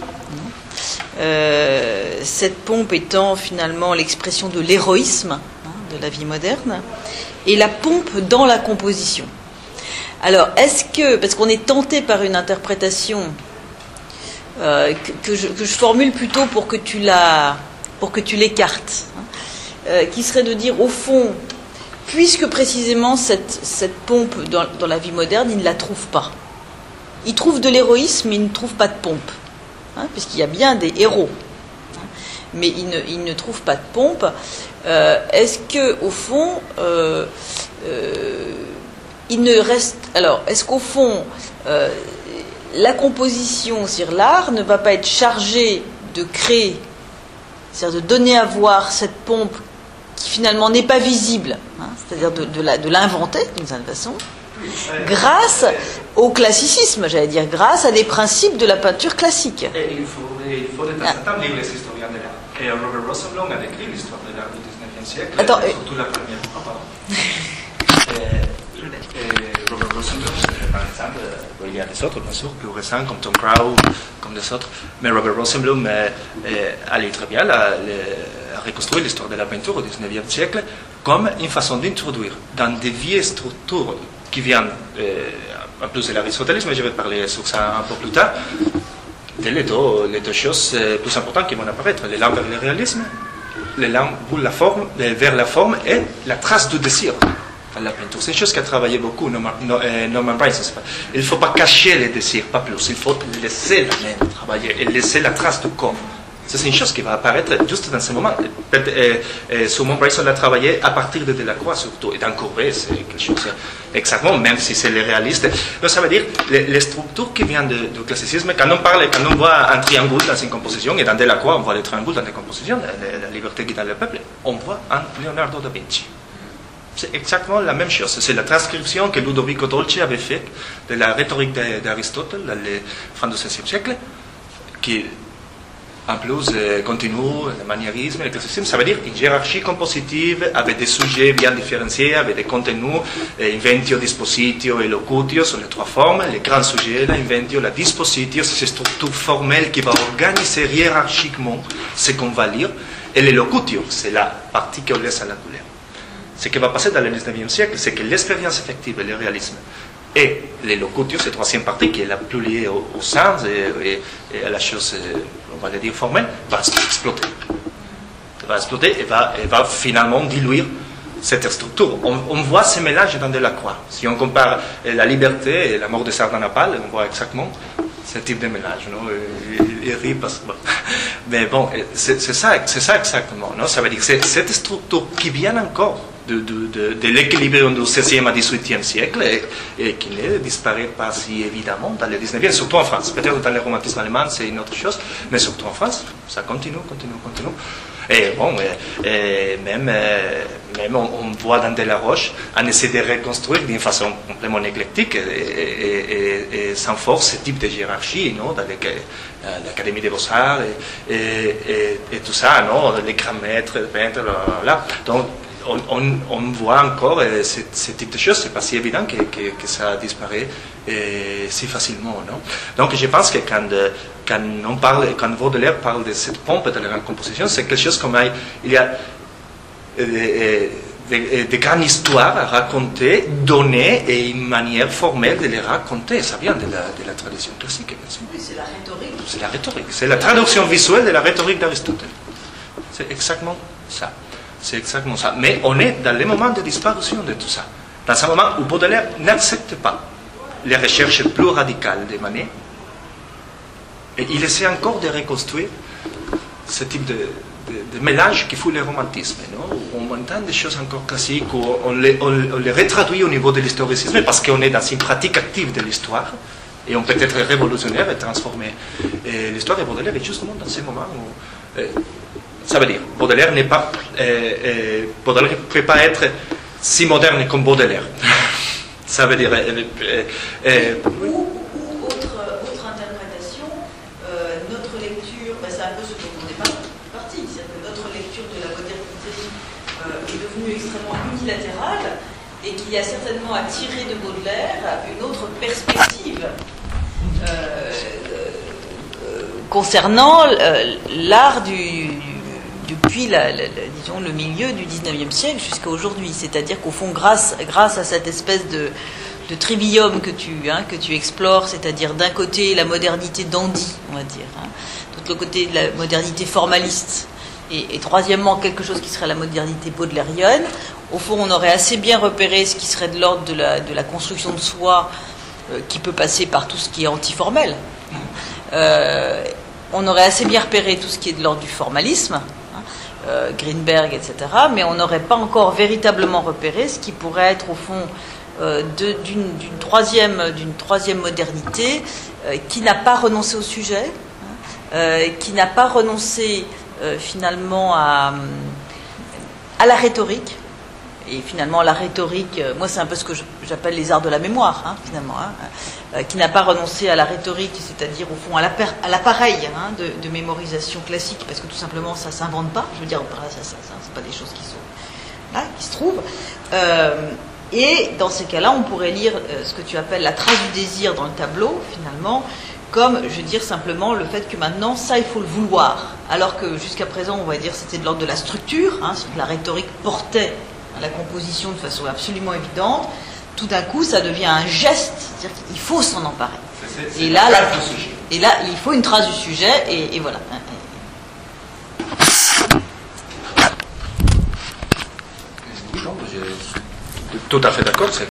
Speaker 3: euh, cette pompe étant finalement l'expression de l'héroïsme hein, de la vie moderne, et la pompe dans la composition. Alors, est-ce que, parce qu'on est tenté par une interprétation euh, que, que, je, que je formule plutôt pour que tu la, pour que tu l'écartes, hein, euh, qui serait de dire au fond, puisque précisément cette, cette pompe dans, dans la vie moderne, il ne la trouve pas. Il trouve de l'héroïsme, mais il ne trouve pas de pompe, hein, puisqu'il y a bien des héros. mais il ne, il ne trouve pas de pompe. Euh, est-ce que, au fond, euh, euh, il ne reste. Alors, est-ce qu'au fond, euh, la composition, c'est-à-dire l'art, ne va pas être chargé de créer, c'est-à-dire de donner à voir cette pompe qui finalement n'est pas visible, hein, c'est-à-dire de, de, la, de l'inventer d'une certaine façon, grâce au classicisme, j'allais dire, grâce à des principes de la peinture classique.
Speaker 2: Et il faut, il faut de temps en temps lire les historiens de l'art. Et Robert Rosenblum a décrit l'histoire de l'art du dix-neuvième siècle,
Speaker 3: Attends,
Speaker 2: surtout la première fois, pardon. et, et Robert Rosenblum, par exemple, bon, il y a des autres, bien sûr, plus récents, comme Tom Crow, comme des autres, mais Robert Rosenblum euh, euh, allait très bien à, à reconstruire l'histoire de la peinture au dix-neuvième siècle comme une façon d'introduire dans des vieilles structures qui viennent, euh, en plus de l'aristotélisme, je vais parler sur ça un peu plus tard, de les deux, les deux choses euh, plus importantes qui vont apparaître, l'élan vers le réalisme, l'élan pour la forme, vers la forme et la trace du désir dans la peinture. C'est une chose qui a travaillé beaucoup Norman, Norman Price. Il ne faut pas cacher les désirs, pas plus. Il faut laisser la main travailler et laisser la trace du corps. C'est une chose qui va apparaître juste dans ce moment. Et, et Norman Price l'a travaillé à partir de Delacroix surtout. Et dans Courbet, c'est quelque chose exactement, même si c'est les réalistes. Donc ça veut dire les, les structures qui viennent de, du classicisme. Quand on parle, quand on voit un triangle dans une composition, et dans Delacroix on voit les triangles dans des compositions, la, la liberté guidant le peuple, on voit un Leonardo da Vinci. C'est exactement la même chose. C'est la transcription que Ludovico Dolci avait faite de la rhétorique d'Aristote dans les fin du seizième siècle, qui en plus euh, continue le maniérisme, le classicisme. Ça veut dire une hiérarchie compositive avec des sujets bien différenciés, avec des contenus, inventio, dispositio et locutio sont les trois formes. Les grands sujets, l'inventio, la dispositio, c'est cette structure formelle qui va organiser hiérarchiquement ce qu'on va lire. Et le locutio, c'est la partie qu'on laisse à la couleur. Ce qui va passer dans le dix-neuvième siècle, c'est que l'expérience effective et le réalisme et les locutio, cette troisième partie qui est la plus liée au, au sens et, et, et à la chose, on va le dire, formelle, va exploter. Elle va exploter et va, et va finalement diluer cette structure. On, on voit ce mélange dans Delacroix. Si on compare la liberté et la mort de Sardanapale, on voit exactement ce type de mélange. Non? Il, il rit parce que... Bon. Mais bon, c'est ça, c'est ça exactement. Non? Ça veut dire que c'est cette structure qui vient encore de, de, de, de l'équilibre du seizième à dix-huitième siècle et, et qui ne disparaît pas si évidemment dans le dix-neuvième, surtout en France. Peut-être dans le romantisme allemand, c'est une autre chose, mais surtout en France, ça continue, continue, continue. Et bon, et, et même, même on, on voit dans Delaroche, on essaie de reconstruire d'une façon complètement éclectique et, et, et, et sans force ce type de hiérarchie, non, dans l'Académie des Beaux-Arts et, et, et, et tout ça, non, les grands maîtres, les peintres, là. Donc, on, on, on voit encore euh, ce, ce type de choses, c'est pas si évident que, que, que ça disparaît euh, si facilement, non? Donc je pense que quand, euh, quand on parle, quand Baudelaire parle de cette pompe de la composition, c'est quelque chose comme il y a euh, des, des grandes histoires à raconter, données et une manière formelle de les raconter. Ça vient de la, de la tradition classique, bien sûr.
Speaker 3: Oui, c'est la rhétorique.
Speaker 2: C'est la rhétorique, c'est la traduction visuelle de la rhétorique d'Aristote. C'est exactement ça. C'est exactement ça. Mais on est dans le moment de disparition de tout ça. Dans un moment où Baudelaire n'accepte pas les recherches plus radicales de Manet, et il essaie encore de reconstruire ce type de, de, de mélange qui fout le romantisme. Non? On entend des choses encore classiques, où on les, on, on les retraduit au niveau de l'historicisme, parce qu'on est dans une pratique active de l'histoire, et on peut être révolutionnaire et transformer l'histoire. Et Baudelaire est justement dans ce moment où... Euh, ça veut dire, Baudelaire n'est pas, euh, euh, Baudelaire ne peut pas être si moderne comme Baudelaire. Ça veut dire. Euh, euh, euh,
Speaker 3: ou, ou autre, autre interprétation, euh, notre lecture, ben c'est un peu ce dont on est parti, c'est-à-dire que notre lecture de la modernité euh, est devenue extrêmement unilatérale et qu'il y a certainement à tirer de Baudelaire une autre perspective. Euh, euh, concernant euh, l'art du depuis la, la, la, disons, le milieu du dix-neuvième siècle jusqu'à aujourd'hui. C'est-à-dire qu'au fond, grâce, grâce à cette espèce de, de trivium que tu, hein, que tu explores, c'est-à-dire d'un côté la modernité dandy, on va dire, hein, de l'autre côté la modernité formaliste, et, et troisièmement quelque chose qui serait la modernité baudelairienne, au fond on aurait assez bien repéré ce qui serait de l'ordre de la, de la construction de soi, euh, qui peut passer par tout ce qui est antiformel. Euh, on aurait assez bien repéré tout ce qui est de l'ordre du formalisme, hein, euh, Greenberg, et cetera, mais on n'aurait pas encore véritablement repéré ce qui pourrait être au fond euh, de, d'une, d'une, troisième, d'une troisième modernité euh, qui n'a pas renoncé au sujet, hein, euh, qui n'a pas renoncé euh, finalement à, à la rhétorique. Et finalement, la rhétorique, euh, moi c'est un peu ce que je, j'appelle les arts de la mémoire, hein, finalement, hein, euh, qui n'a pas renoncé à la rhétorique, c'est-à-dire au fond à, la per, à l'appareil hein, de, de mémorisation classique, parce que tout simplement ça ne s'invente pas, je veux dire, ça, ça, ça, c'est pas des choses qui sont là, qui se trouvent. Euh, et dans ces cas-là, on pourrait lire euh, ce que tu appelles la trace du désir dans le tableau, finalement, comme, je veux dire, simplement le fait que maintenant, ça, il faut le vouloir. Alors que jusqu'à présent, on va dire, c'était de l'ordre de la structure, hein, la rhétorique portait la composition de façon absolument évidente, tout d'un coup ça devient un geste, c'est-à-dire qu'il faut s'en emparer.
Speaker 4: C'est, c'est
Speaker 3: et, là,
Speaker 4: la
Speaker 3: là,
Speaker 4: trace du sujet.
Speaker 3: et là, il faut une trace du sujet, et, et voilà.
Speaker 2: Non, je suis tout à fait d'accord. C'est